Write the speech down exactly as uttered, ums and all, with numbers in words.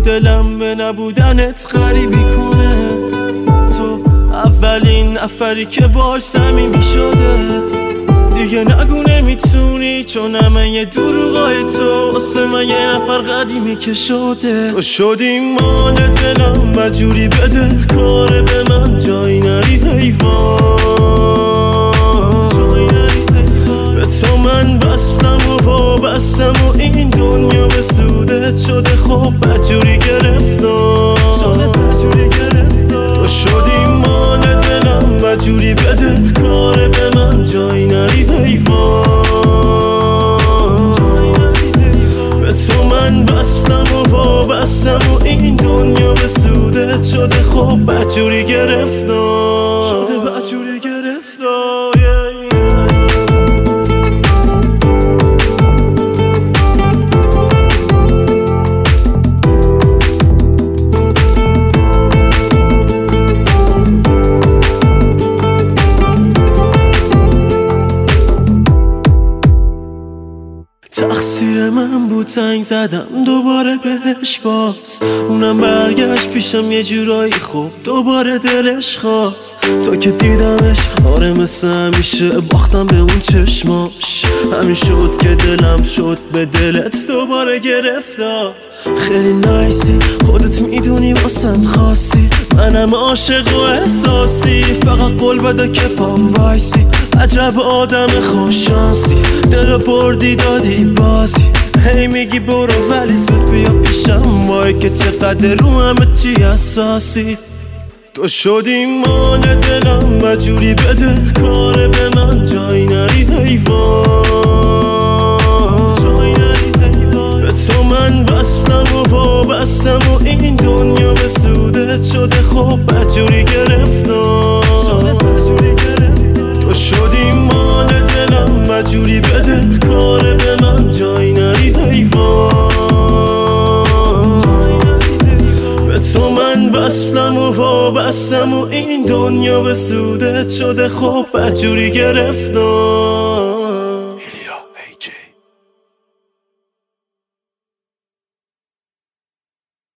دلم به نبودنت غریبی کنه. تو اولین نفری که باش صمیمی شده. دیگه نگو نمیتونی چون همه یه دروغای تو واسه من یه نفر قدیمی که شده. تو شدی مال دلم و جوری بده کاره به من جایی نری حیوان. به تو من بستم و وابستم و این دنیا به سودت شده. خب بجوری گرفتم تو شدی مال دلم و جوری بده کاره به من جایی نری حیوان. به تو من بستم و وابستم و این دنیا به سودت شده. خب بجوری گرفتم شده بجوری گرفتم. تقصیر من بود زنگ زدم دوباره بهش باز. اونم برگشت پیشم یه جورایی خوب دوباره دلش خواست. تا که دیدمش آره مثل همیشه باختم به اون چشماش. همین شد که دلم شد به دلت دوباره گرفتار. خیلی نایسی خودت میدونی واسم خاصی. منم عاشق و احساسی فقط قول بده که پام وایسی. عجب آدم خوششانسی دلو بردی دادی بازی. هی میگی برو ولی زود بیا پیشم وای که چقدر رو همه چی اساسی. تو شدی مال دلم و جوری بده کاره به من جایی نری حیوان. به تو من بستم و وابستم و این دنیا به سودت شده. خب بجوری گرفتم تو شدی مال دلم و جوری بده کاره به من جایی نری حیوان. به تو من بستم و وابستم و این دنیا به سودت شده. خب بجوری گرفتم